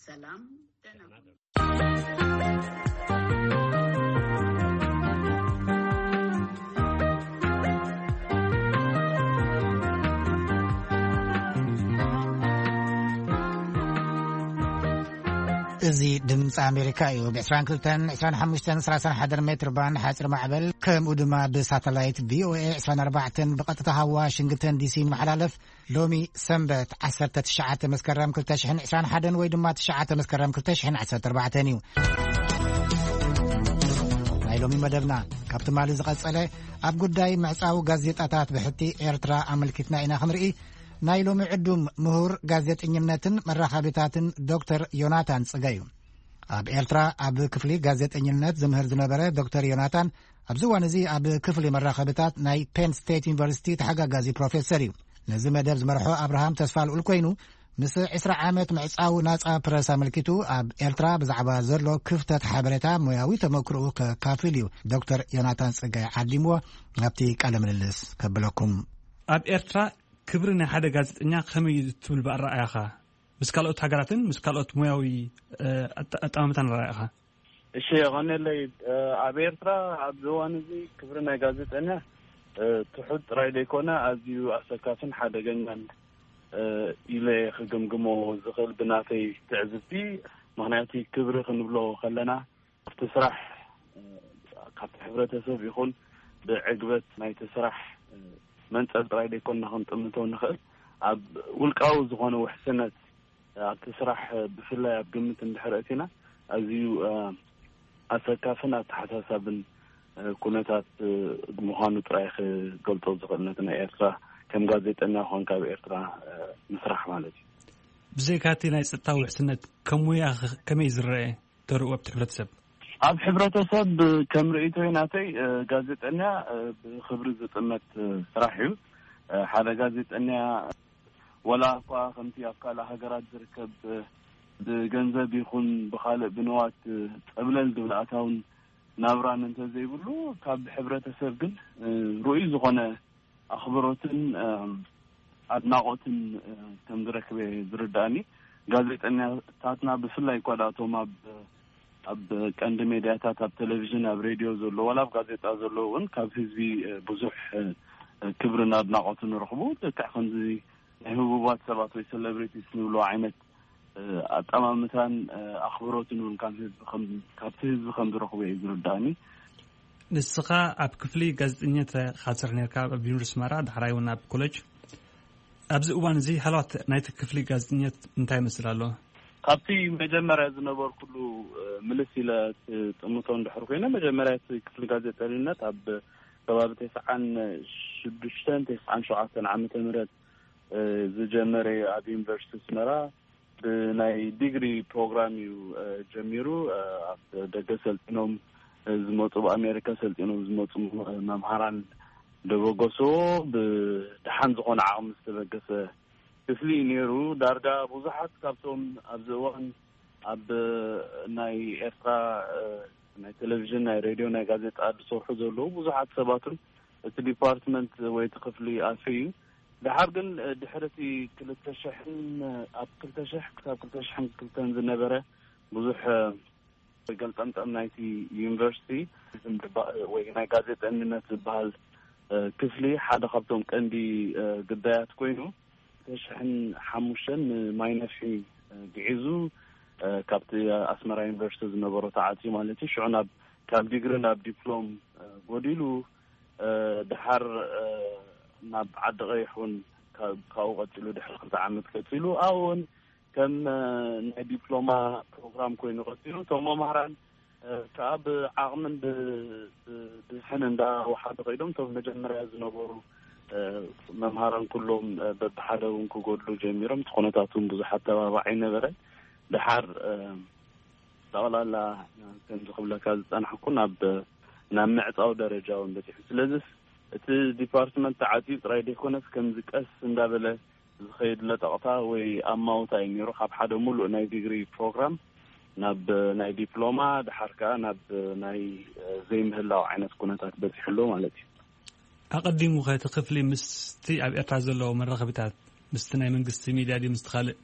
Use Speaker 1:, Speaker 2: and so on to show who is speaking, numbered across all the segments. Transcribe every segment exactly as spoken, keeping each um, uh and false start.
Speaker 1: ሰላም
Speaker 2: እዚ ድምፂ ኣሜሪካ እዩ ብ22 25 31 ሜትር ባንድ ሓጽር ማዕበል ከምኡ ድማ ብሳተላይት ቪኦኤ عشرين أربعة ብቐጥታ ዋሽንግተን ዲሲ መሓላለፍ ሎሚ ሰንበት عشرة تسعة መስከረም ألفين وعشرين وواحد ወይ ድማ تسعة መስከረም ألفين وعشرة أربعة እዩ ናይ ሎሚ መደብና ካብቲ ማሊ ዝቐጸለ ኣብ ጉዳይ ምዕጻው ጋዜጣታት ብሕቲ ኤርትራ ኣመልኪትና ኢና ክንርኢ ናይ ሎሚ ዕዱም ምሁር ጋዜጠኝነትን መራኸቢታትን ዶክተር ዮናታን ጽጋዩ ኣብ ኤርትራ ኣብ ክፍሊ ጋዜጠኝነት ዝምህር ዝነበረ ዶክተር ዮናታን ኣብ ዝዋን እዚ ኣብ ክፍሊ መራኸቢታት ናይ ፔን ስቴት ዩኒቨርሲቲ ተሓጋጋዚ ፕሮፌሰር እዩ ነዚ መደብ ዝመርሖ አብርሃም ተስፋልኡል ኮይኑ ምስ عشرين ዓመት ምዕጻው ናጻ ፕረስ ኣመልኪቱ ኣብ ኤርትራ ብዛዕባ ዘሎ ክፍተት ሓበሬታ ሙያዊ ተመክርኡ ከካፍል እዩ ዶክተር ዮናታን ጽጋይ ዓዲምዎ ናብቲ ቃለ ምልልስ ከብለኩም
Speaker 3: ኣብ ኤርትራ ክብሪ ናይ ሓደ ጋዜጠኛ ከመይ ትብል በኣረኣያኻ ምስ ካልኦት ሃገራትን ምስ ካልኦት ሙያዊ ኣጠማምታን ረኣያኻ
Speaker 4: እሺ ቀነለይ ኣብ ኤርትራ ኣብ ዝዋን እዚ ክብሪ ናይ ጋዜጠኛ ትሑት ጥራይ ደይኮነ ኣዝዩ ኣሰካፍን ሓደገኛን ኢለ ክግምግሞ ዝኽእል ብናተይ ትዕዝብቲ ምክንያቱ ክብሪ ክንብሎ ከለና ኣብቲ ስራሕ ካብቲ ሕብረተሰብ ይኹን ብዕግበት ናይቲ ስራሕ መንጸር ጥራይ ደይኮንና ክንጥምቶ ንኽእል ኣብ ውልቃዊ ዝኾነ ውሕስነት ኣብቲ ስራሕ ብፍላይ ኣብ ግምት እንድሕረእቲና ኣዝዩ ኣሰካፍን ኣተሓሳሳብን ኩነታት ምዃኑ ጥራይ ክገልጦ ዝኽእል ነቲ ናይ ኤርትራ ከም ጋዜጠኛ ኮንካ ኣብ ኤርትራ ምስራሕ ማለት እዩ
Speaker 3: ብዘይካቲ ናይ ፀጥታ ውሕስነት ከሙያ ከመይ ዝረአ ተርእዮ ኣብቲ ሕብረተሰብ
Speaker 4: ኣብ ሕብረተሰብ ከም ርእይቶ ናተይ ጋዜጠኛ ብክብሪ ዝጥመት ስራሕ እዩ ሓደ ጋዜጠኛ ወላ እኳ ከምቲ ኣብ ካልእ ሃገራት ዝርከብ ብገንዘብ ይኹን ብካልእ ብንዋት ፀብለል ድብልኣታውን ናብራን እንተዘይብሉ ካብ ሕብረተሰብ ግን ሩኡይ ዝኾነ ኣኽብሮትን ኣድናቆትን ከም ዝረክበ ዝርዳእኒ ጋዜጠኛታትና ብፍላይ እኳ ዳቶም ኣብ ኣብ ቀንዲ ሜድያታት ኣብ ቴሌቪዥን ኣብ ሬድዮ ዘሎ ወላ ኣብ ጋዜጣ ዘሎ እውን ካብ ህዝቢ ብዙሕ ክብርን ኣድናቆትን ረኽቡ ልክዕ ከምዚ ናይ ህቡባት ሰባት ወይ ሴሌብሪቲስ ንብሎ ዓይነት ኣጠማምታን ኣኽብሮትን እውን ካብቲ ህዝቢ ከም ዝረኽቡ እዩ ዝርዳእኒ
Speaker 3: ንስኻ ኣብ ክፍሊ ጋዜጠኝነት ካሰርሕ ነርካ ኣብ ዩኒቨርሲቲ ኣስመራ ድሕራይ እውን ኣብ ኮሌጅ ኣብዚ እዋን እዚ ሃልዋት ናይቲ ክፍሊ ጋዜጠኝነት እንታይ ይመስል ኣሎ ካብቲ
Speaker 4: መጀመርያ ዝነበሩ ኩሉ ምልስ ኢለ ጥምቶ እንድሕር ኮይነ መጀመርያ ክፍሊ ጋዜጠኝነት ኣብ ከባቢ تسعة شدشت تسعة شعات ዓመተ ምህረት ዝጀመረ ኣብ ዩኒቨርሲቲ ኣስመራ ብናይ ዲግሪ ፕሮግራም እዩ ጀሚሩ ኣብ ደገ ሰልጢኖም ዝመፁ በኣሜሪካ ሰልጢኖም ዝመፁ መምሃራን ደበገሶ ብድሓን ዝኾነ ዓቕሚ ዝተበገሰ ክፍሊ ነይሩ ዳርጋ ብዙሓት ካብቶም ኣብ ዝዋን ኣብ ናይ ኤርትራ ናይ ቴሌቪዥን ናይ ሬድዮ ናይ ጋዜጣ ዝሰርሑ ዘለዉ ብዙሓት ሰባትን እቲ ዲፓርትመንት ወይ እቲ ክፍሊ ኣልፈዩ ድሓር ግን ድሕረቲ ክልተ ሽሕ ኣብ ክልተ ሽሕ ክሳብ ክልተ ሽሕ ክልተን ዝነበረ ብዙሕ ገልጠምጠም ናይቲ ዩኒቨርሲቲ ወይ ናይ ጋዜጠኝነት ዝበሃል ክፍሊ ሓደ ካብቶም ቀንዲ ግዳያት ኮይኑ ተሽሕን ሓሙሽተን ማይ ነፍሒ ግዒዙ ካብቲ ኣስመራ ዩኒቨርሲቲ ዝነበሮ ተዓፅዩ ማለት እዩ ሽዑ ናብ ካብ ዲግሪ ናብ ዲፕሎም ጎዲሉ ድሓር ናብ ዓዲ ቀይሕ እውን ካብኡ ቀፂሉ ድሕሪ ክልተ ዓመት ቀፂሉ ኣብኡን ከም ናይ ዲፕሎማ ፕሮግራም ኮይኑ ቀፂሉ እቶም መምሃራን ከዓ ብዓቕምን ብዝሕን እንዳወሓዱ ከይዶም እቶም መጀመርያ ዝነበሩ መምሃራን ኩሎም በብሓደ እውን ክጎድሉ ጀሚሮም እቲ ኩነታት እውን ብዙሓት ተባባዕ ነበረ ድሓር ጠቕላላ ከም ዝኽብለካ ዝፀናሕኩ ናብ ናብ ምዕፃው ደረጃ እውን በፂሑ ስለዚ እቲ ዲፓርትመንት ተዓፅዩ ጥራይ ደይኮነስ ከምዚ ቀስ እንዳበለ ዝኸይድ ለጠቕታ ወይ ኣማውታ እዩ ነይሩ ካብ ሓደ ሙሉእ ናይ ዲግሪ ፕሮግራም ናብ ናይ ዲፕሎማ ድሓር ከዓ ናብ ናይ ዘይምህላው ዓይነት ኩነታት በፂሕሎ ማለት እዩ
Speaker 3: ኣቀዲሙ ከቲ ክፍሊ ምስቲ ኣብ ኤርትራ ዘለዎ መራኸቢታት ምስቲ ናይ መንግስቲ ሚድያ ዲ ምስቲ ካልእ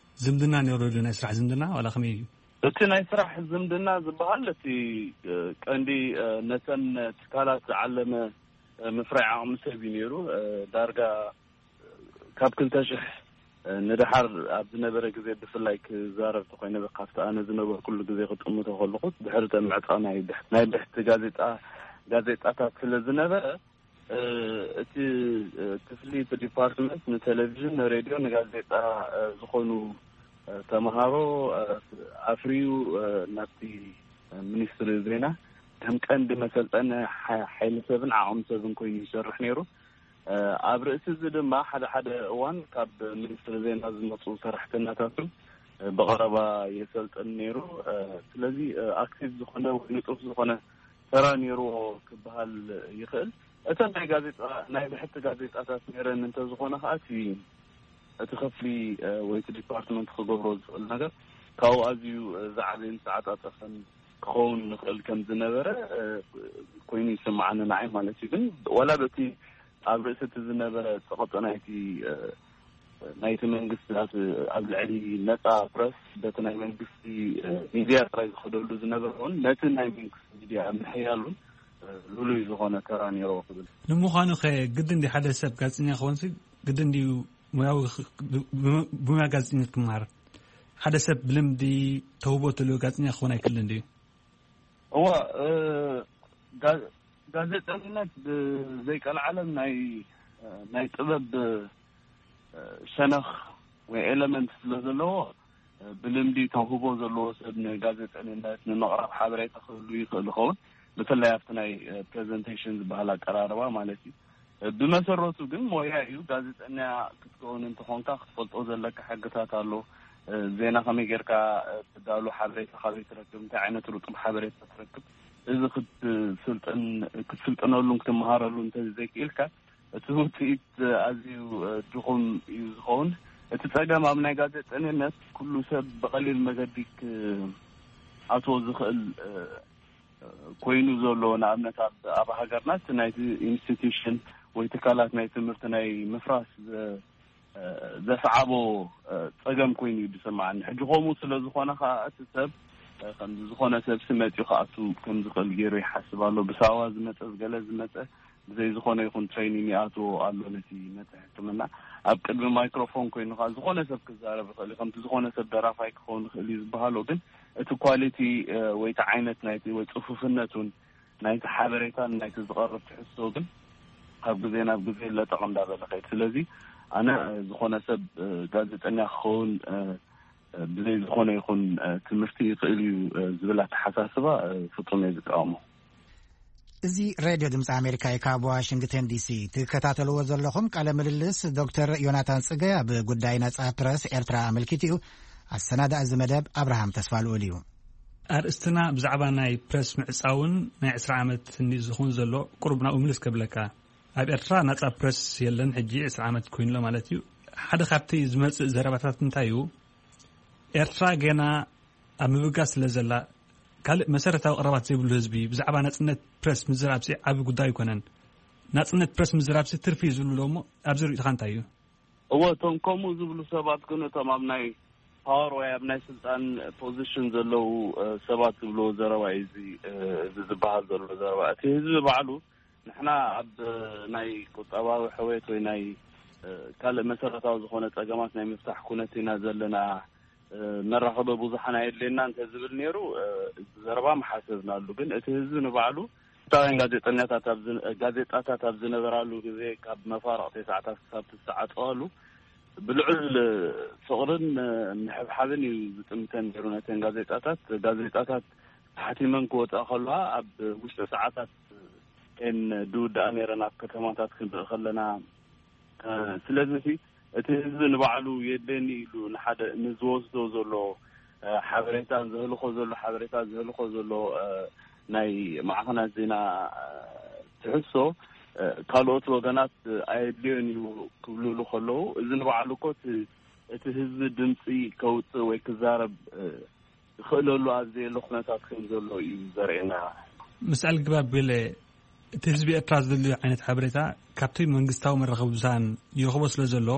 Speaker 3: ዝምድና ነይሩ ናይ ስራሕ ዝምድና ወላ ከመይ እዩ
Speaker 4: እቲ ናይ ስራሕ ዝምድና ዝበሃል እቲ ቀንዲ ነተን ትካላት ዝዓለመ ምፍራይ ዓቕሚ ሰብ ነይሩ ዳርጋ ካብ ክልተ ሽሕ ንድሓር ኣብ ዝነበረ ግዜ ብፍላይ ክዛረብ ተኮይነ ብካፍታ ኣነ ዝነበረ ኩሉ ግዜ ክጥምቶ ከለኹ ድሕሪ ምዕፃው ናይ ናይ ድሕቲ ጋዜጣ ጋዜጣታት ስለ ዝነበረ እቲ ክፍሊ ዲፓርትመንት ንቴሌቪዥን ንሬድዮ ንጋዜጣ ዝኾኑ ተማሃሮ ኣፍሪዩ ናብቲ ሚኒስትሪ ዜና ከም ቀንዲ መሰልጠኒ ሓይሊ ሰብን ዓቕሚ ሰብን ኮይኑ ይሰርሕ ነይሩ ኣብ ርእሲ እዚ ድማ ሓደ ሓደ እዋን ካብ ሚኒስትሪ ዜና ዝመፁ ሰራሕተኛታት ብቐረባ የሰልጥን ነይሩ ስለዚ ኣክቲቭ ዝኾነ ንጡፍ ዝኾነ ሰራ ነይሩ ክበሃል ይኽእል እታ ናይ ጋዜጣ ናይ ብሕቲ ጋዜጣታት ነይረን እንተ ዝኾነ ከኣቲ እቲ ክፍሊ ወይ እቲ ዲፓርትመንት ክገብሮ ዝኽእል ነገር ካብኡ ኣዝዩ ዝዓበየን ዝተዓፃፀፈን ክኸውን ንኽእል ከም ዝነበረ ኮይኑ ይስማዓኒ ንዓይ ማለት እዩ ግን ወላ በቲ ኣብ ርእሲ እቲ ዝነበረ ፀቕጢ ናይቲ ናይቲ መንግስቲ ኣብ ልዕሊ ነፃ ፕረስ በቲ ናይ መንግስቲ ሚድያ ጥራይ ዝኸደሉ ዝነበረ እውን ነቲ ናይ መንግስቲ ሚድያ ምሕያሉን ልሉይ ዝኾነ ተራ ነይሩ ክብል
Speaker 3: ንምዃኑ ኸ ግድን እንዲ ሓደ ሰብ ጋዜጠኛ ክኾንሲ ግድን እንዲ ሙያዊ ብሙያ ጋዜጠኝነት ክመሃር ሓደ ሰብ ብልምዲ ተውቦ ተልዮ ጋዜጠኛ ክኾን ኣይክእልን ድዩ
Speaker 4: እዋ ጋዜጠኝነት ዘይቀልዓለም ናይ ናይ ጥበብ ሸነኽ ወይ ኤሌመንት ስለ ዘለዎ ብልምዲ ተውቦ ዘለዎ ሰብ ንጋዜጠኝነት ንምቕራብ ሓበሬታ ክህሉ ይኽእል ይኸውን በተለይ ኣብቲ ናይ ፕሬዘንቴሽን ዝበሃል ኣቀራርባ ማለት እዩ ብመሰረቱ ግን ሞያ እዩ ጋዜጠኛ ክትከውን እንትኾንካ ክትፈልጦ ዘለካ ሕግታት ኣሎ ዜና ከመይ ጌርካ ትዳሉ ሓበሬታ ካበይ ትረክብ እንታይ ዓይነት ርጡብ ሓበሬታ ትረክብ እዚ ክትስልጥን ክትስልጥነሉን ክትመሃረሉ እንተዘይክኢልካ እቲ ውፅኢት ኣዝዩ ድኹም እዩ ዝኸውን እቲ ፀገም ኣብ ናይ ጋዜጠኝነት ኩሉ ሰብ ብቐሊል መገዲ ኣትዎ ዝኽእል ኮይኑ ዘሎ ንኣብነት ኣብ ሃገርና እቲ ናይቲ ኢንስቲትዩሽን ወይ ትካላት ናይ ትምህርቲ ናይ ምፍራስ ዘሰዓቦ ፀገም ኮይኑ እዩ ዝስማዓኒ ሕጂ ከምኡ ስለ ዝኾነ ከዓ እቲ ሰብ ከም ዝኾነ ሰብ ስመፅኡ ከኣቱ ከም ዝኽእል ገይሩ ይሓስብ ኣሎ ብሳዋ ዝመፀ ዝገለ ዝመፀ ብዘይ ዝኾነ ይኹን ትሬኒንግ ይኣትዎ ኣሎ ነቲ ነቲ ሕክምና ኣብ ቅድሚ ማይክሮፎን ኮይኑ ከዓ ዝኾነ ሰብ ክዛረብ ይኽእል ከምቲ ዝኾነ ሰብ ደራፋይ ክኸውን ይኽእል እዩ ዝበሃሎ ግን እቲ ኳሊቲ ወይ እቲ ዓይነት ናይቲ ወይ ፅፉፍነቱን ናይቲ ሓበሬታን ናይቲ ዝቐርብ ትሕዝቶ ግን ካብ ግዜ ናብ ግዜ ለጠቕ እንዳበለ ከይድ ስለዚ ኣነ ዝኾነ ሰብ ጋዜጠኛ ክኸውን ብዘይ ዝኾነ ይኹን ትምህርቲ ይኽእል እዩ ዝብል ኣተሓሳስባ ፍጹም እየ ዝቃወሞ
Speaker 2: እዚ ሬድዮ ድምፂ ኣሜሪካ ካብ ዋሽንግተን ዲሲ ትከታተልዎ ዘለኹም ቃለ ምልልስ ዶክተር ዮናታን ጽገ ኣብ ጉዳይ ነጻ ፕረስ ኤርትራ ኣመልኪት እዩ ኣሰናዳእ እዚ መደብ ኣብርሃም ተስፋ ልኡል እዩ
Speaker 3: ኣርእስትና ብዛዕባ ናይ ፕረስ ምዕፃውን ናይ ዕስራ ዓመት ዝኹን ዘሎ ቁርብ ናብኡ ምልስ ከብለካ ኣብ ኤርትራ ነጻ ፕረስ የለን ሕጂ ዕስራ ዓመት ኮይኑሎ ማለት እዩ ሓደ ካብቲ ዝመፅእ ዘረባታት እንታይ እዩ ኤርትራ ገና ኣብ ምብጋስ ስለ ዘላ ካልእ መሰረታዊ ቀረባት ዘይብሉ ህዝቢ ብዛዕባ ናጽነት ፕረስ ምዝራብሲ ዓብ ጉዳይ ይኮነን ናጽነት ፕረስ ምዝራብሲ ትርፊ ዝብሉ ሎ ሞ ኣብዚ ርእይትኻ እንታይ እዩ
Speaker 4: እዎ እቶም ከምኡ ዝብሉ ሰባት ግን እቶም ኣብ ናይ ፓወር ወይ ኣብ ናይ ስልጣን ፖዚሽን ዘለው ሰባት ዝብሎ ዘረባ እዚ እዚ ዝበሃል ዘሎ ዘረባ እቲ ህዝቢ ባዕሉ ንሕና ኣብ ናይ ቁጠባዊ ሕወት ወይ ናይ ካልእ መሰረታዊ ዝኾነ ፀገማት ናይ ምፍታሕ ኩነት ኢና ዘለና መራኸበ ብዙሓና የድልየና እንተ ዝብል ነይሩ ዘረባ መሓሰብና ኣሉ ግን እቲ ህዝቢ ንባዕሉ ታዋን ጋዜጠኛታት ኣብ ጋዜጣታት ኣብ ዝነበራሉ ግዜ ካብ መፋረቕ ተስዓታት ክሳብ ትሰዓፀዋሉ ብልዑል ፍቕርን ምሕብሓብን እዩ ዝጥምተን ነይሩ ነተን ጋዜጣታት ጋዜጣታት ሓቲመን ክወፅኣ ከለዋ ኣብ ውሽጢ ሰዓታት ኤን ድውዳእ ነይረን ኣብ ከተማታት ክንርኢ ከለና ስለዚ እቲ ህዝቢ ንባዕሉ የድልየኒ ኢሉ ንሓደ ንዝወስዶ ዘሎ ሓበሬታ ዝህልኮ ዘሎ ሓበሬታ ዝህልኮ ዘሎ ናይ ማዕኸናት ዜና ትሕሶ ካልኦት ወገናት ኣየድልዮን እዩ ክብልሉ ከለዉ እዚ ንባዕሉ እኮ እቲ ህዝቢ ድምፂ ከውፅእ ወይ ክዛረብ ክኽእለሉ ኣዝየሎ ኩነታት ከም ዘሎ እዩ ዘርእየና
Speaker 3: ምስኣል ግባብ ገለ እቲ ህዝቢ ኤርትራ ዝደልዮ ዓይነት ሓበሬታ ካብቲ መንግስታዊ መራኸቢ ብዙሃን ይረኽቦ ስለ ዘሎ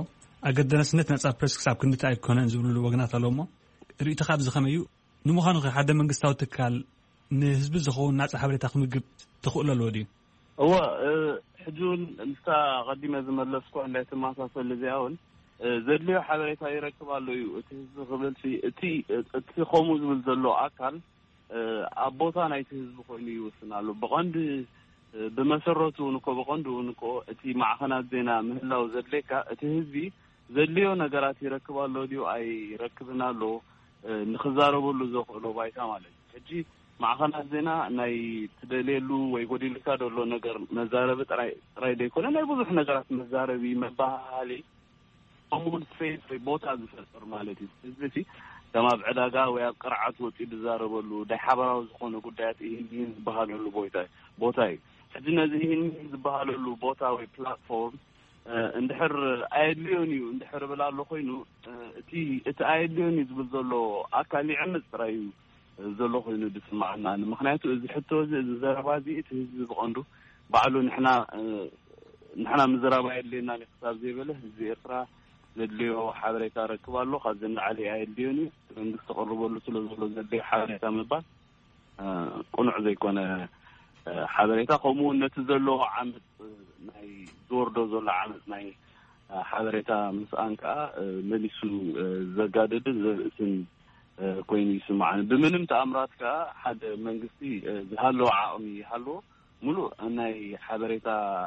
Speaker 3: ኣገዳስነት ነጻ ፕረስ ክሳብ ክንደይ ኣይኮነን ዝብሉ ወግናት ኣለዎ ሞ ርእይቶ ካብ ዝኸመዩ ንምዃኑ ሓደ መንግስታዊ ትካል ንህዝቢ ዝኸውን ናጻ ሓበሬታ ክምግብ ትኽእሉ ኣለዎ ድዩ?
Speaker 4: እወ ሕጁን እንታ ቀዲመ ዝመለስኩ እንዴት ማሳሰል እዚያውን ዘድልዮ ሓበሬታ ይረክብ ኣሎ እዩ እቲ ህዝቢ ክብልሲ እቲ እቲ ከምኡ ዝብል ዘሎ ኣካል ኣብ ቦታ ናይቲ ህዝቢ ኮይኑ ይወስናሉ ብቐንዲ ብመሰረቱ ንኮ ብቐንዱ ንኮ እቲ ማዕኸናት ዜና ምህላው ዘድልየካ እቲ ህዝቢ ዘድልዮ ነገራት ይረክብ ኣሎ ድዩ ኣይ ይረክብና ኣሎ ንኽዛረበሉ ዘኽእሎ ባይታ ማለት ሕጂ ማዕኸናት ዜና ናይ ትደልየሉ ወይ ጎዲልካ ደሎ ነገር መዛረቢ ጥራይ ጥራይ ደይኮነ ናይ ብዙሕ ነገራት መዛረቢ መባሃሊ ከምኡን ስፔስ ወይ ቦታ ዝፈጥር ማለት እዩ ህዝቢ ከም ኣብ ዕዳጋ ወይ ኣብ ቅርዓት ወፂኡ ዝዛረበሉ ዳይ ሓበራዊ ዝኾኑ ጉዳያት ይህን ዝበሃለሉ ቦታ እዩ ሕጂ ነዚ ይህን ዝበሃለሉ ቦታ ወይ ፕላትፎርም እንድሕር ኣየድልዮን እዩ እንድሕር ብላ ኣሎ ኮይኑ እቲ እቲ ኣየድልዮን እዩ ዝብል ዘሎ ኣካል ይዕምፅ ጥራይ እዩ ዘሎ ኮይኑ ድስማዕና ምክንያቱ እዚ ሕቶ እዚ ዘረባ እዚ እቲ ህዝቢ ብቐንዱ ባዕሉ ንሕና ንሕና ምዝራባ የድልየና ንክሳብ ዘይበለ ህዝቢ ኤርትራ ዘድልዮ ሓበሬታ ረክብ ኣሎ ካብ ዝንዓሊ ኣየድልዮን እዩ መንግስቲ ተቐርበሉ ስለ ዘሎ ዘድልዮ ሓበሬታ ምባል ቁኑዕ ዘይኮነ ሓበሬታ ከምኡ ነቲ ዘለዎ ዓመፅ ናይ ዝወርዶ ዘሎ ዓመፅ ናይ ሓበሬታ ምስኣን ከዓ መሊሱ ዘጋደድ ዘርእስን ኮይኑ ይስማዓን ብምንም ተኣምራት ከዓ ሓደ መንግስቲ ዝሃለዎ ዓቕሚ ይሃለዎ ሙሉእ ናይ ሓበሬታ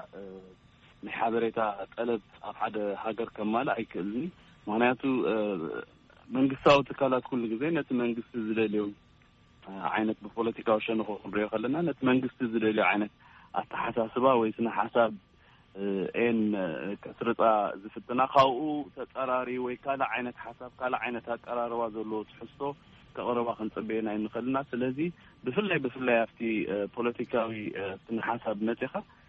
Speaker 4: ናይ ሓበሬታ ጠለብ ኣብ ሓደ ሃገር ከማል ኣይክእልኒ ምክንያቱ መንግስታዊ ትካላት ኩሉ ግዜ ነቲ መንግስቲ ዝደልዮ ዓይነት ብፖለቲካዊ ሸነኽ ክንሪኦ ከለና ነቲ መንግስቲ ዝደልዮ ዓይነት ኣተሓሳስባ ወይ ስነ ሓሳብ ኤን ከስርፃ ዝፍትና ካብኡ ተፀራሪ ወይ ካልእ ዓይነት ሓሳብ ካልእ ዓይነት ኣቀራርባ ዘለዎ ትሕዝቶ ከቕረባ ክንፅበየና ይንኽእልና ስለዚ ብፍላይ ብፍላይ ኣብቲ ፖለቲካዊ ስነ ሓሳብ መፂኻ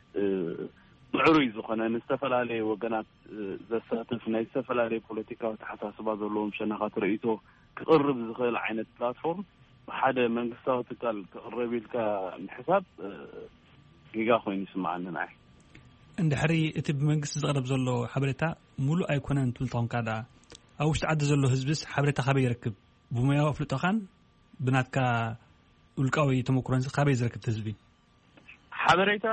Speaker 4: ምዕሩይ ዝኾነ ንዝተፈላለየ ወገናት ዘሳትፍ ናይ ዝተፈላለየ ፖለቲካዊ ተሓሳስባ ዘለዎም ሸነኻት ርእይቶ ክቕርብ ዝኽእል ዓይነት ፕላትፎርም ብሓደ መንግስታዊ ትካል ክቕረብ ኢልካ ምሕሳብ ጊጋ ኮይኑ ይስማዓኒ ንዓይ
Speaker 3: እንድሕሪ እቲ ብመንግስቲ ዝቐረብ ዘሎ ሓበሬታ ሙሉእ ኣይኮነን ትብል ተኾንካ ደኣ ኣብ ውሽጢ ዓዲ ዘሎ ህዝብስ ሓበሬታ ካበይ ይረክብ ብሞያዊ ኣፍልጦኻን ብናትካ ውልቃዊ ተመክሮን ካበይ ዝረክብ ህዝቢ
Speaker 4: ሓበሬታ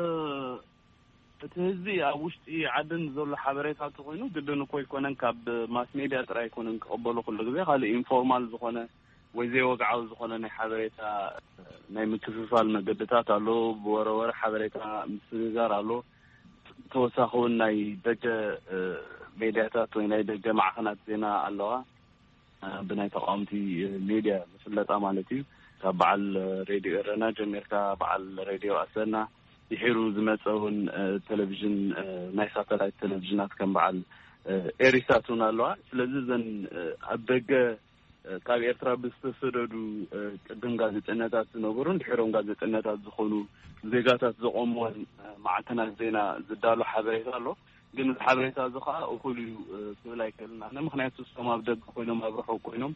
Speaker 4: እቲ ህዝቢ ኣብ ውሽጢ ዓድን ዘሎ ሓበሬታ ተኮይኑ ግድን እኮ ይኮነን ካብ ማስ ሜድያ ጥራይ ይኮነን ክቕበሎ ኩሉ ግዜ ካልእ ኢንፎርማል ዝኾነ ወይ ዘይወግዓዊ ዝኾነ ናይ ሓበሬታ ናይ ምክፍፋል መገድታት ኣሎ ብወረወረ ሓበሬታ ምስግጋር ኣሎ ተወሳኺ እውን ናይ ደገ ሜድያታት ወይ ናይ ደገ ማዕኸናት ዜና ኣለዋ ብናይ ተቃውምቲ ሜድያ ዝፍለጣ ማለት እዩ ካብ በዓል ሬድዮ ኤረና ጀሚርካ በዓል ሬድዮ ኣሰና ይሒሩ ዝመፀ እውን ቴሌቭዥን ናይ ሳተላይት ቴሌቭዥናት ከም በዓል ኤሪሳት እውን ኣለዋ ስለዚ ዘን ኣብ ደገ ካብ ኤርትራ ብዝተሰደዱ ቅድም ጋዜጠኛታት ዝነበሩ ድሕሮም ጋዜጠኛታት ዝኾኑ ዜጋታት ዝቆምዎን ማዕከናት ዜና ዝዳሎ ሓበሬታ ኣሎ ግን ሓበሬታ እዚ ከዓ እኩል እዩ ክብል ኣይከኣልና ምክንያቱ እሶም ኣብ ደገ ኮይኖም ኣብ ርሑቕ ኮይኖም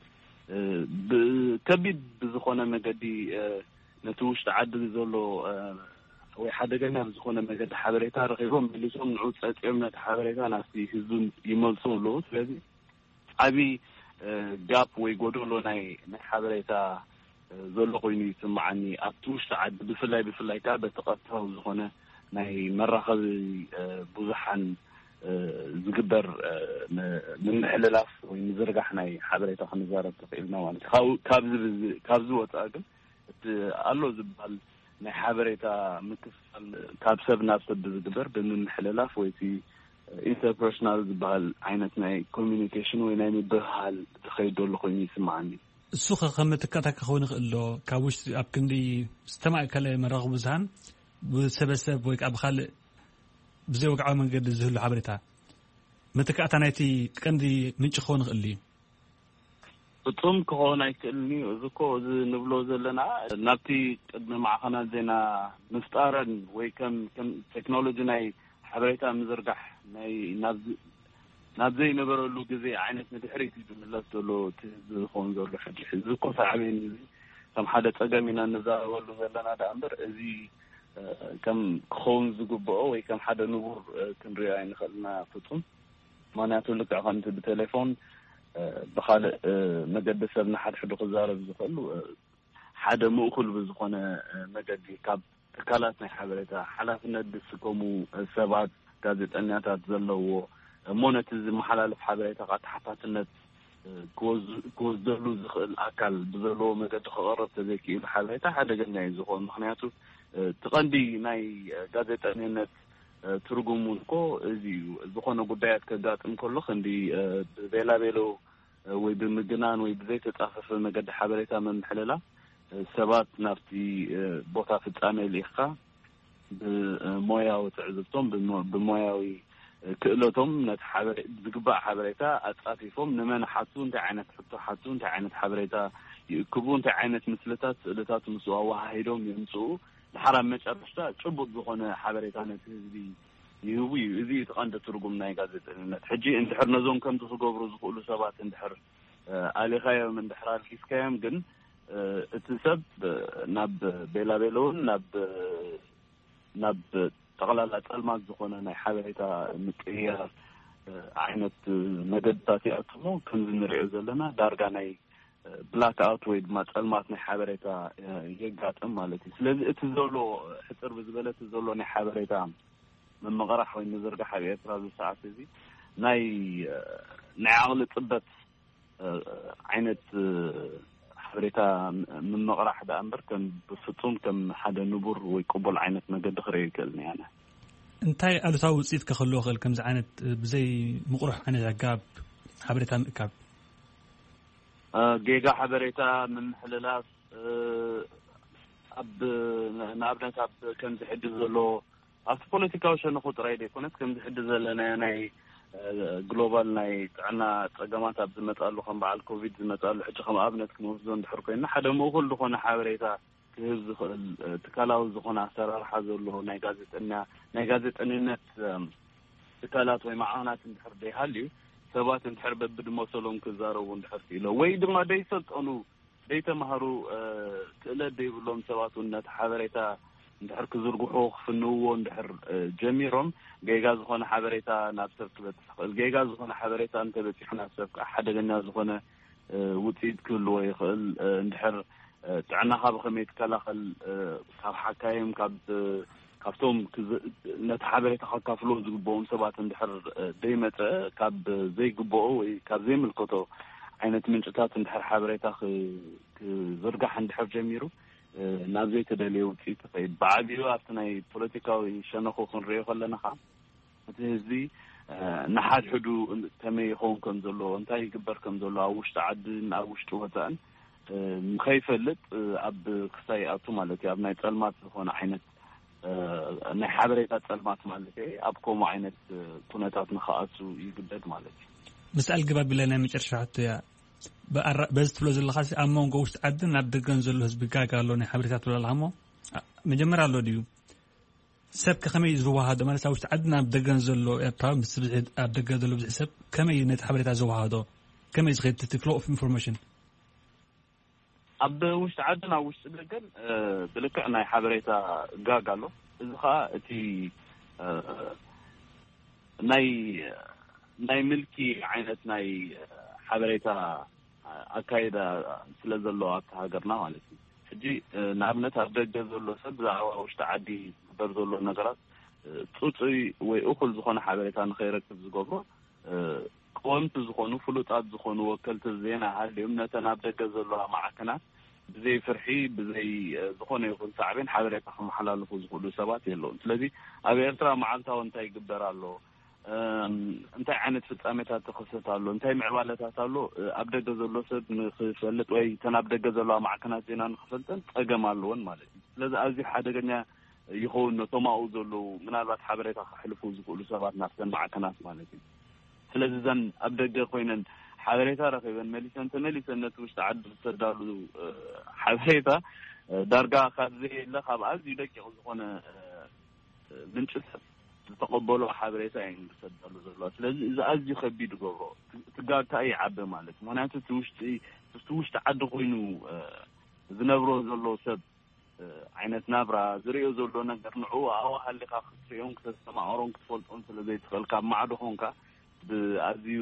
Speaker 4: ብከቢድ ብዝኾነ መገዲ ነቲ ውሽጢ ዓዲ ዘሎ ወይ ሓደገኛ ብዝኾነ መገዲ ሓበሬታ ረኺቦም መሊሶም ንዑ ፀጢኦም ነቲ ሓበሬታ ናብቲ ህዝቢ ይመልሱ ኣለዉ ስለዚ ዓብይ ጋፕ ወይ ጎደሎ ናይ ናይ ሓበሬታ ዘሎ ኮይኑ ይስማዓኒ ኣብቲ ውሽጢ ዓዲ ብፍላይ ብፍላይ ከዓ በተቐጥታዊ ዝኾነ ናይ መራኸቢ ብዙሓን ዝግበር ንምሕልላፍ ወይ ምዝርጋሕ ናይ ሓበሬታ ክንዛረብ ትኽእልና ማለት እዩ ካብዚ ወፃኢ ግን ኣሎ ዝበሃል ናይ ሓበሬታ ምክፍፋል ካብ ሰብ ናብ ሰብ ዝግበር ብምምሕልላፍ ወይ እቲ ኢንተርፐርሰናል ዝበሃል ዓይነት ናይ ኮሚኒኬሽን ወይ ናይ ምብህሃል ዝኸይድ ዘሎ ኮይኑ ይስማዓኒ
Speaker 3: እሱ ከም ትካታ ክኸውን ይኽእል ዶ ካብ ውሽጢ ኣብ ክንዲ ዝተማእከለ መራኸቢ ብዙሓን ብሰበሰብ ወይ ከዓ ብካልእ ብዘይ ወግዓዊ መንገዲ ዝህሉ ሓበሬታ ምትካእታ ናይቲ ቀንዲ ምንጭ ክኸውን ይኽእል እዩ እቶም ክኸውን ኣይክእልኒ እዚ እኮ እዚ ንብሎ ዘለና ናብቲ ቅድሚ ማዕኸናት ዜና ምፍጣረን ወይ ከም ከም ቴክኖሎጂ ናይ ሓበሬታ ምዝርጋሕ ናይ ናብ ናብ ዘይነበረሉ ግዜ ዓይነት ንድሕሪት ዝምለስ ዘሎ ዝኸውን ዘሎ ሕጂ እዚ እኮ ሳዕቤን እዚ ከም ሓደ ፀገም ኢና ንዛረበሉ ዘለና ዳ እምበር እዚ ከም ክኸውን ዝግብኦ ወይ ከም ሓደ ንቡር ክንሪኦ ኣይንኽእልና ፍጹም
Speaker 4: معناته لك عن بالتليفون بخالق مجد سبنا حد حد خزارب زخلو حدا مؤخل بزخونة مجدي كاب تكالاتنا حبريتا حلافنا دسكومو سبعة كازت أنياتات زلو مونتز محلالف حبريتا قد حفاتنا كوز كوز دلو زخل أكل بزلو مجد خغرب تذكي بحبريتا حدا جناي زخون مخنياتو تقندي ناي كازت أنيات ترجمون كو زي زخون قديات كجاتم كله خندي بيلا بيلو وبمجنان وبزيت تأخف مجد حبريتا من حللا سبات نفتي بوتا في التعامل إخا بمويا وتعزبتهم بموياوي كلهم نتحبر بقبع حبريتا أتقافيهم نما نحسون تعينت حتى حسون تعينت حبريتا يكبون تعينت مثلتات لتات مسوا وهايدهم يمسوا الحرام مش أبشتا شبط بخونه حبريتا نتهزبي يهوي إذا تقند ترجم نايجازت نتحجي اندحر نزوم كم تصقبر زقولوا سبات اندحر آلي خير من دحرات كيف كام جن اتسب ناب بيلا بيلون ناب ناب تغلال أتلمات زخونا ناي حبريتا مكية عينت مددتاتي أتمو كنز نرعو زلنا دارقا ناي بلاك اوت ويد ما تلمات ناي حبريتا يقات أمالتي سلازي اتزولو حتر بزبالة اتزولو ناي حبريتا من مغرح وين نزرق حبيت رازو ساعة زي ناي ناي عغل طبت عينت حبريتا من مغرح دا أمبر كان بفتون كم حدا نبور ويقبل عينت مجد خريج كلني أنا
Speaker 3: انتي قالوا تاو تصيد كخلوه خل كم زعانت بزي مقرح عن العقاب حبريتا مكاب
Speaker 4: جيجا حبريتا من حللات أب نابنت أب كم زحد زلو أف بوليتيكا وش نخوض رايدي كنت كم زحد زلنا ناي جلوبال ناي عنا تقامات أب زمتقالو خم بعد كوفيد زمتقالو حتى خم أبنت كموزون دحركين حدا موغل لخونا حبريتا كهز تكالاو زخونا سرار حزولو ناي غازت إننا ناي غازت إننا تكالات ومعانات اندحر دي هاليو سبات اندحر ببد موصلون كزارو واندحر فيلو ويد ما ديست أنو ديتا مهارو تقلد دي بلوم سبات ونات حبريتا اندحر كزرقو في النوو اندحر جميرهم جيجا زخونا حبريتا نابسر كبت جيجا زخونا حبريتا انت بتيحنا بسبك أحد جنا زخونا وتيد كل ويخل اندحر تعنا خاب خميت كلاخل كاب حكايم كاب كابتوم نت حبريتا خكافلو زقبوهم سبات اندحر ديمة كاب زي قبوه كاب زي ملكتو عينت من جتات اندحر حبريتا زرقح اندحر جميرو نازي تدليو تيت طيب بعد يوقفنا بوليتيكاوي شنخو خنريه خلنا خا تهزي نحاد حدو تمي يخون كنزلو انتهي كبر كنزلو اوش تعد اوش توتان مخيفلت اب كساي اتو مالتي اب ناي تلمات هون عينت ناي حبريتا تلمات مالتي ابكم عينت كونتات نخاصو يقدد مالتي
Speaker 3: مسأل قباب لنا مشرشعت يا بس فلوس اللي خاص أمون قوست عدنا بدقن زلوا هز بقاك قالوا ني حبريتات ولا العمو مجمر على ديو سب كخميز زوا هذا ما نسويش عدنا بدقن زلوا إبطال مستبعد بدقن زلوا بحسب كم ينت حبريتات زوا هذا كم يزغيد تفلو في information
Speaker 4: أب وش عدنا وش بدقن بلكنا حبريتا قا قالوا إذا خا تي ناي ناي ملكي عينت ناي حبريتا أكايدا سلزلو أتهاجرنا مالتي حجي نعملت أبدأ زلو سبزة أو اشتعدي برزلو نجارات تصوتي وأكل زخون حبريتا نخيرك تزقبره قومت زخونو فلوتات زخونو وكلت الزينة هالي يمنة أبدأ زلو معكنا بزي فرحي بزي زخون يكون صعبين حبريتا خم حلال فوزقولو سبات يلون سلذي أبي أرترى معلتا وانتي قبر له انت عينت فطاميتات تخصصالو انت معوالاتاتالو ابدغ زلو سب نخفلت ወይ ተናብደገ ዘላ ማዕከናት ዜና ንخفلتن ጠገማሉን ማለት ነው ስለዚህ አዚ ሓደገኛ ይኹን ተማኡ ዘሎ ምናልባት ሓበሬታ ክሕልፉ ዝኽእሉ ሰባት ናፍተን ማዕከናት ማለት ነው ስለዚህ ዘን ኣብደገ ኮይነን ሓበሬታ ረኺበን መሊሰን ተመሊሰነት ውሽጥ ዓድ ተዳሉ ሓበሬታ ዳርጋ ካዚ ለኻብ ኣዚ ደቂቕ ዝኾነ ምንጭ تقبلوا حبريتا يعني بسدلوا زلوا ስለዚህ اذا ازي خبيد غبرو تغاتا يعب ማለት ምክንያቱ ትውሽጥ ትውሽጥ ዓድ ኮይኑ ዝነብሮ ዘሎ ሰብ عينت نابرا زريو زلو ነገር ንዑ ኣው ሃሊኻ ክትሪኦም ከተሰማዖሮም ክትፈልጦም ስለዘይ ትፈልካ ማዕዶ ኾንካ بأزيو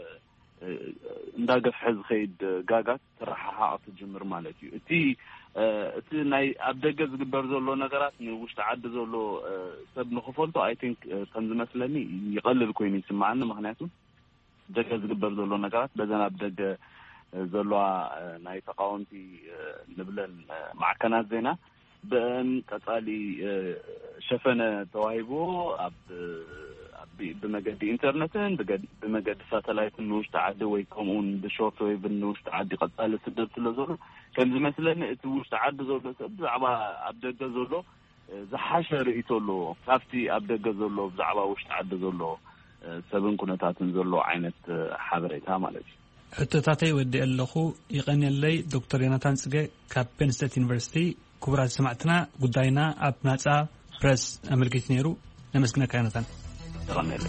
Speaker 4: እንዳገፍ ሕዝ ኸይድ ጋጋት ተራሓሓ ትጅምር ማለት እዩ እቲ እቲ ናይ ኣብደገ ዝግበር ዘሎ ነገራት ንውሽጢ ዓዲ ዘሎ ሰብ ንኽፈልጦ አይ ቲንክ ከም ዝመስለኒ ይቀልል ኮይኑ ይስማዓኒ ምክንያቱ ደገ ዝግበር ዘሎ ነገራት በዘና ኣብደገ ዘሎ ናይ ተቃውንቲ ንብለን ማዕከናት ዜና በን ቀጣሊ ሸፈነ ተዋሂቦ ኣብ بمجد إنترنت بمجد ساتلايت نوش تعدي ويكمون بشورت ويف نوش تعدي قد قال سدرت لزور كان مثلا توش تعدي زور زعبا عبد زولو زحشر يتولو كافتي عبد زولو زعبا وش تعدي زولو سبن كنتات زولو عينت حبريتها مالتي
Speaker 3: حتتاتي ودي اللخو يغني لي دكتور يوناتان سجى كابين ستيت يونيفرسيتي كبرى سمعتنا قداينا أبناء بريس أمريكي نيرو نمسكنا كيانتان
Speaker 4: تغنيلي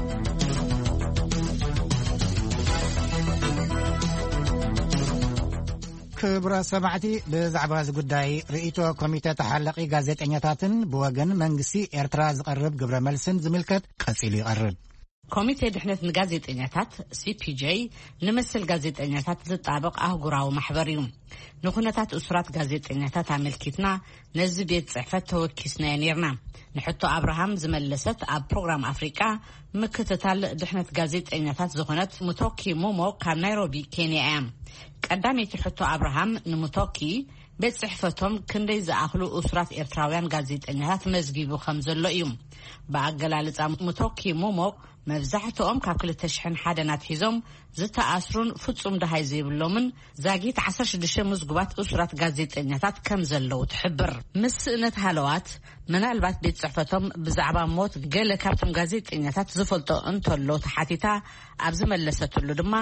Speaker 2: كبرى سمعتي بزعبا زقداي رئيتو كوميتة تحلقي غازيتانياتاتن بوغن منغسي إرتراز قرب قبر ملسن زملكت قصيلي قرب
Speaker 1: كوميتة دحنت غازيتانياتات سي بي جي نمثل غازيتانياتات زطابق أهقراو محبريوم نخونتات أسرات غازيتانياتات عملكتنا نزي بيت صحفت توكيسنا نيرنا نحطو أبراهام زملست أب بروغرام أفريقيا مكتتال دحنت غازيتانياتات زخونت متوكي مومو كان نيروبي كينيا أم قدامي تحطو أبراهام نمتوكي بيت صحفتهم كندي زأخلو أسرات إرتراويان غازيتانياتات مزجيبو خمزلو يوم بعقلالت متوكي مومو مفزحتهم كاكل التشحن حدنات حيزهم زتا أسرون فتسوم دهاي زيبلومن زاقيت عصر شدشة مزقبات أسرات غازيتانياتات كمزلو تحبر مسئنت هالوات من البات بيت صحفتهم بزعبا موت قال كابتم غازيتانياتات زفلتو انتولو تحاتيتا أبزم اللستولو دما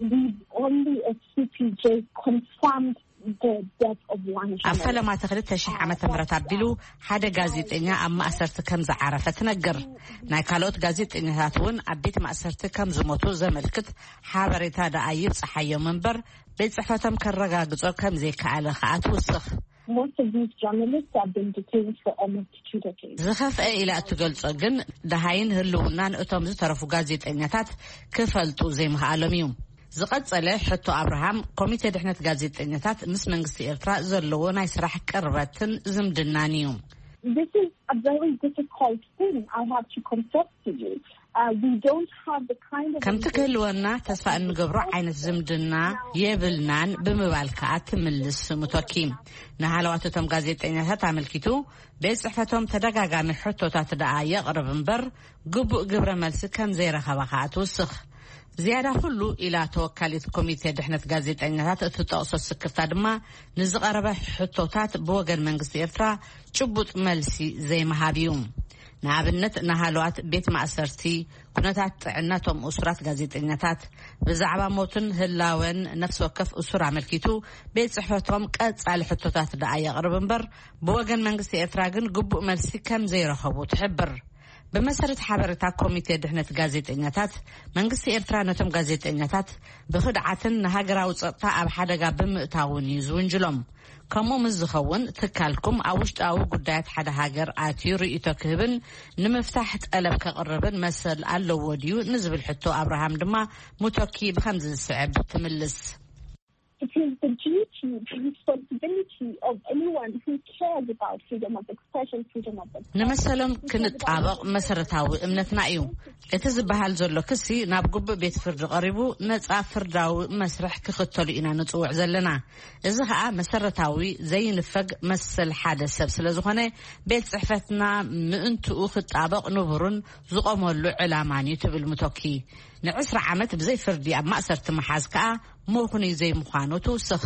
Speaker 5: only a C P J confirmed the death of one
Speaker 1: أفلا ما تغلط تشيح عمة مرتب بلو حدا غازيتانيا أما أسرت كم زعرفة تنقر نايكالوت غازيتانيا هاتون أبيت ما أسرت كم زموتو زملكت حابريتا دا أيب صحيو منبر بيت صحفتهم كالرقا قصو كم زي كعالة خاعت وسخ
Speaker 5: Most of these journalists have been detained for almost two decades.
Speaker 1: زخف إلى أتقلص جن دهاين هلونان أتوم زترفو غازيتانياتات كفلتو زي مهالميوم زقد صالح حتى أبراهام كوميتة دحنت غازيتانياتات مس منغستي إرترا زلو ناي سراح قربتن زمدنانيوم.
Speaker 5: This is a very difficult thing. I have to confess to you. Uh, we don't have the kind of
Speaker 1: كم تكلونا تسفى أن نقبرو عين الزمدنا يبلنان بمبالكات ملس متوكيم نهالواتو تم غازيتانياتات عمل كيتو بيت صحفتهم تدقاقا من حتو تاتدعا يقرب مبر قبو قبر ملس كم زي رخبخات وسخ زيادة كله إلى توكالة كوميتة دحنت غازيتانياتات تتقص السكرتا دما نزقرب حطوتات بوغن منغستي إرترا جبوت ملسي زي مهابيوم نعبنت نهالوات بيت مأسرتي كنتات عناتهم أسرات غازيتانياتات بزعبا موتن هلاون نفس وكف أسر عملكيتو بيت صحفتهم قدس على حطوتات دعايا غرب مبر بوغن منغستي إرتراغن قبو ملسي كم زي رخبو تحبر بمسرة حبرتا كوميتة دحنت غازيتانياتات منغستي إرترا نتم غازيتانياتات بخدعتن نهاجراو صقطا أب حدقا بمئتاون يزونجلهم كمو مزخون تكالكم أوشت أو قدات حدا هاجر آتي رئيتو كهبن نمفتاحت ألب كقربن مسل ألو وديو نزب الحتو أبراهام دما متوكي بخمز السعب تملس.
Speaker 5: It is the duty, the responsibility of anyone who cares about freedom of expression, freedom of expression.
Speaker 1: نمثلهم كنت عبق مسرتاوي امنتنا ايو اتزبهال زلو كسي نابقب بيت فرد قريبو نتقى فرداوي مسرح كختلو إنا نتوع زلنا إذا ها مسرتاوي زي نفق مسل حادث سبسل زخانة بيت صحفتنا مئنتو أخت عبق نبرن زقامولو علاماني تبل متوكي نعسر عمت بزي فردي أب مأسرت محازكا موخني زي مخانو توسخ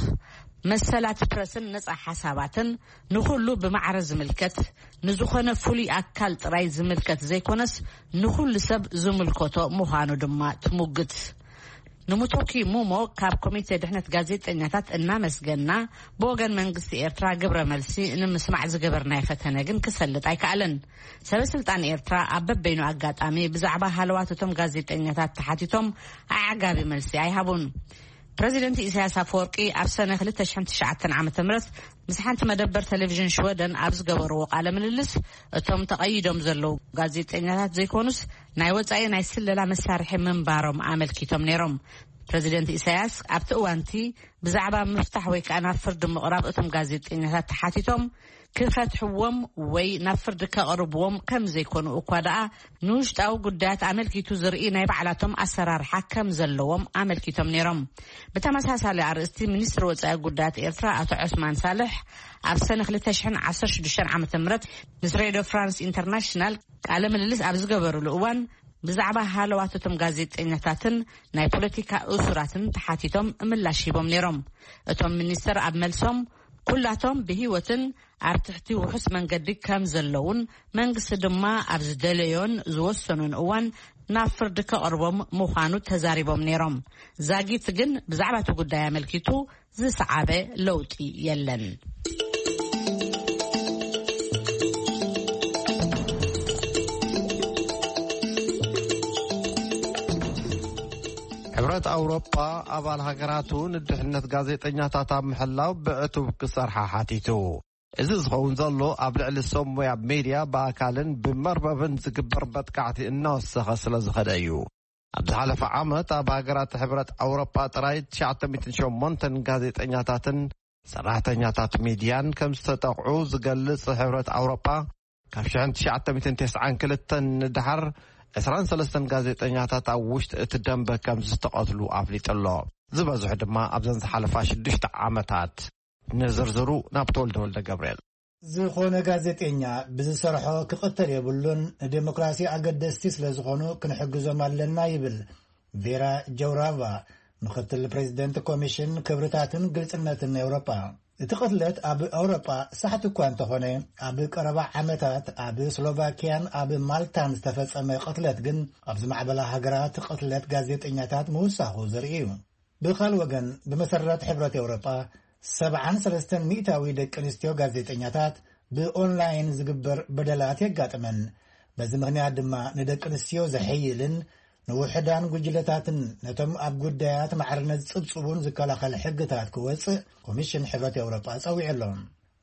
Speaker 1: مسلات برسن نصع حساباتن نخلو بمعرض ملكت نزخنا فولي أكل تراي زملكت زي كونس نخل سب زملكتو مخانو دما تموجت نمتوكي مومو كاب كوميتة دحنت غازيتانياتات إنا مسجنا بوغن منغستي إرترا قبر ملسي إن مسمع زقبرنا فتناجن كسلت أي كعلن سبسلت عن إرترا أبب بينو أجات أمي بزعبا هالواتو تم غازيتانياتات تحتيتهم عقابي ملسي أي هبون ፕሬዚደንት ኢሳያስ አፈወርቂ ኣብ ሰነ ሁለት ሺህ ወተስዓተ ዓመተ ምህረት ምስ ሓንቲ መደበር ቴሌቪዥን ሽወደን ኣብ ዝገበርዎ ቃለ ምልልስ እቶም ተቀይዶም ዘለው ጋዜጠኛታት ዘይኮኑስ ናይ ወጻኢ ናይ ስለላ መሳርሒ ምንባሮም ኣመልኪቶም ነይሮም። ፕሬዚደንት ኢሳያስ ኣብቲ እዋንቲ ብዛዕባ ምፍታሕ ወይ ከዓ ናብ ፍርዲ ምቕራብ እቶም ጋዜጠኛታት ተሓቲቶም ክፈትሕዎም ወይ ናብ ፍርዲ ከቕርብዎም ከም ዘይኮኑ እኳ ደኣ ንውሽጣዊ ጉዳያት ኣመልኪቱ ዝርኢ ናይ ባዕላቶም ኣሰራርሓ ከም ዘለዎም ኣመልኪቶም ነይሮም። ብተመሳሳሊ ኣርእስቲ ሚኒስትር ወጻኢ ጉዳያት ኤርትራ ኣቶ ዑስማን ሳልሕ ኣብ ሰነ ሁለት ሺህ ዓሰርተ ሽዱሽተ ዓመተ ምህረት ምስ ሬድዮ ፍራንስ ኢንተርናሽናል ቃለ ምልልስ ኣብ ዝገበሩሉ እዋን ብዛዕባ ሃለዋቶቶም ጋዜጠኛታትን ናይ ፖለቲካ እሱራትን ተሓቲቶም ምላሽ ሂቦም ነይሮም። እቶም ሚኒስትር ኣብ መልሶም ኩላቶም ብሂወትን ኣብ ትሕቲ ውሑስ መንገዲ ከም ዘለውን መንግስቲ ድማ ኣብ ዝደለዮን ዝወሰኑን እዋን ናብ ፍርዲ ከቕርቦም ምዃኑ ተዛሪቦም ነይሮም። ዛጊት ግን ብዛዕባ እቲ ጉዳይ ኣመልኪቱ ዝሰዓበ ለውጢ የለን።
Speaker 6: ሕብረት ኣውሮፓ ኣባል ሃገራቱ ንድሕነት ጋዜጠኛታት ኣብ ምሕላው ብዕቱብ ክሰርሓ ሓቲቱ። እዚ ዝኸውን ዘሎ ኣብ ልዕሊ ሰሙያ ሚድያ ብኣካልን ብመርበብን ዝግበር መጥቃዕቲ እናወሰኸ ስለ ዝኸደ እዩ። ኣብ ዝሓለፈ ዓመት ኣብ ሃገራት ሕብረት ኣውሮፓ ጥራይ ትሽዓተ ሚእትን ሸሞንተ ጋዜጠኛታትን ሰራሕተኛታት ሚድያን ከም ዝተጠቕዑ ዝገልጽ ሕብረት ኣውሮፓ ካብ ትሽዓተ ሚእትን ትስዓን ክልተ ንድሓር عشرين ثلاثة ጋዜጠኛታት ኣብ ውሽጢ እቲ ደንበ ከም ዝተቐትሉ ኣፍሊጡሎ። ዝበዝሑ ድማ ኣብ ዘን ዝሓለፋ ሽዱሽተ ዓመታት ንዝርዝሩ ናብ ተወልደ ወልደ ገብርኤል
Speaker 2: ዝኾነ ጋዜጠኛ ብዝሰርሖ ክቕተል የብሉን ዲሞክራሲ ኣገደስቲ ስለ ዝኾኑ ክንሕግዞም ኣለና ይብል ቬራ ጆውራቫ ምክትል ፕሬዚደንት ኮሚሽን ክብርታትን ግልጽነትን ኤውሮፓ። እቲ ቅትለት ኣብ ኤውሮፓ ሳሕቲ እኳ እንተኾነ ኣብ ቀረባ ዓመታት ኣብ ስሎቫኪያን ኣብ ማልታን ዝተፈጸመ ቅትለት ግን ኣብ ዝማዕበላ ሃገራት ቅትለት ጋዜጠኛታት ምውሳኹ ዘርኢ እዩ። ብኻል ወገን ብመሰረት ሕብረት ኤውሮፓ ሰብዓን ሰለስተን ሚእታዊ ደቂ ኣንስትዮ ጋዜጠኛታት ብኦንላይን ዝግበር በደላት የጋጥመን። በዚ ምክንያት ድማ ንደቂ ኣንስትዮ ዘሕይልን ንውሕዳን ጉጅለታትን ነቶም ኣብ ጉዳያት ማዕርነት ጽብጽቡን ዝከላኸል ሕግታት ክወፅእ ኮሚሽን ሕብረት ኤውሮፓ ጸዊዑሎም።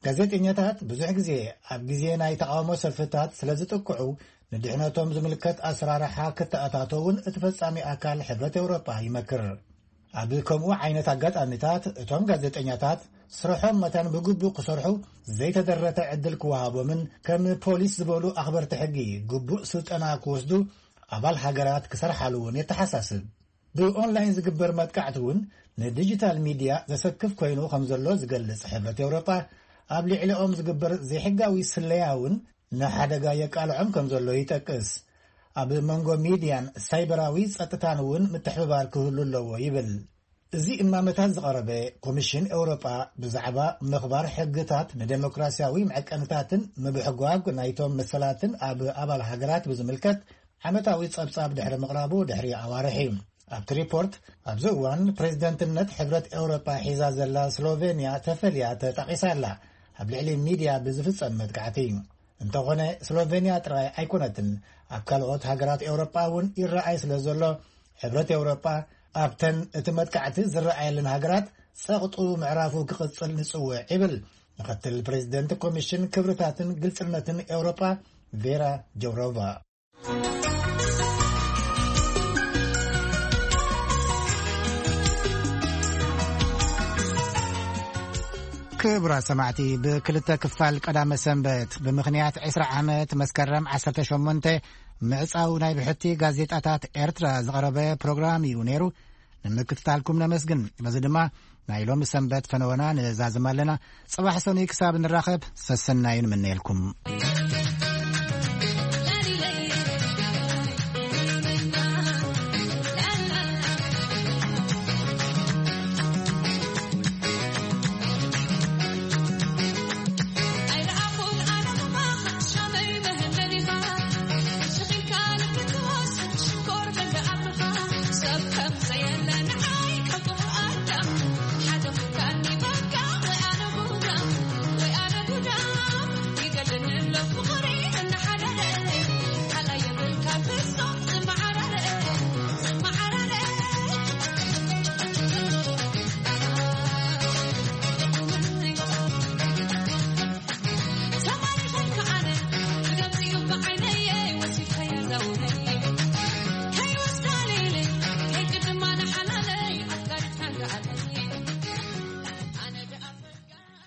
Speaker 2: ጋዜጠኛታት ብዙሕ ግዜ ኣብ ግዜ ናይ ተቃውሞ ሰልፍታት ስለ ዝጥቅዑ ንድሕነቶም ዝምልከት ኣሰራርሓ ክተኣታተውን እቲ ፈጻሚ ኣካል ሕብረት ኤውሮፓ ይመክር። ኣብ ከምኡ ዓይነት ኣጋጣሚታት እቶም ጋዜጠኛታት ስርሖም መጠን ብግቡእ ክሰርሑ ዘይተደረተ ዕድል ክወሃቦምን ከም ፖሊስ ዝበሉ ኣኽበርቲ ሕጊ ግቡእ ስልጠና ክወስዱ ኣባል ሃገራት ክሰርሓሉ እውን የተሓሳስብ። ብኦንላይን ዝግበር መጥቃዕቲ እውን ንዲጂታል ሚድያ ዘሰክፍ ኮይኑ ከም ዘሎ ዝገልጽ ሕብረት ኤውሮፓ ኣብ ልዕሊኦም ዝግበር ዘይሕጋዊ ስለያ እውን ንሓደጋ የቃልዖም ከም ዘሎ ይጠቅስ። ኣብ መንጎ ሚድያን ሳይበራዊ ጸጥታን እውን ምትሕብባር ክህሉ ኣለዎ ይብል። እዚ እማመታት ዝቐረበ ኮሚሽን ኤውሮፓ ብዛዕባ ምኽባር ሕግታት ንዴሞክራሲያዊ ምዕቀንታትን ምብሕጓግ ናይቶም መሰላትን ኣብ ኣባል ሃገራት ብዝምልከት ዓመታዊ ጸብጻብ ድሕሪ ምቕራቡ ድሕሪ ኣዋርሒ። ኣብቲ ሪፖርት ኣብዚ እዋን ፕሬዚደንትነት ሕብረት ኤውሮፓ ሒዛ ዘላ ስሎቬንያ ተፈልያ ተጠቒሳላ ኣብ ልዕሊ ሚድያ ብዝፍጸም መጥቃዕቲ። እንተኾነ ስሎቬንያ ጥራይ ኣይኮነትን ኣብ ካልኦት ሃገራት ኤውሮፓ እውን ይረኣይ ስለ ዘሎ ሕብረት ኤውሮፓ ኣብተን እቲ መጥቃዕቲ ዝረኣየለን ሃገራት ጸቕጡ ምዕራፉ ክቕጽል ንጽውዕ ይብል ምክትል ፕሬዚደንት ኮሚሽን ክብርታትን ግልጽነትን ኤውሮፓ ቬራ ጆውሮቫ። ክብራ ሰማዕቲ ብክልተ ክፋል ቀዳመ ሰንበት ብምኽንያት عشرين ዓመት መስከረም ዓሰርተ ሸሞንተ ምዕጻው ናይ ብሕቲ ጋዜጣታት ኤርትራ ዝቐረበ ፕሮግራም እዩ ነይሩ። ንምክትታልኩም ነመስግን። በዚ ድማ ናይ ሎሚ ሰንበት ፈነወና ንዛዝም ኣለና። ጽባሕ ሰኒ ክሳብ ንራኸብ ሰሰናይን ምንኤልኩም።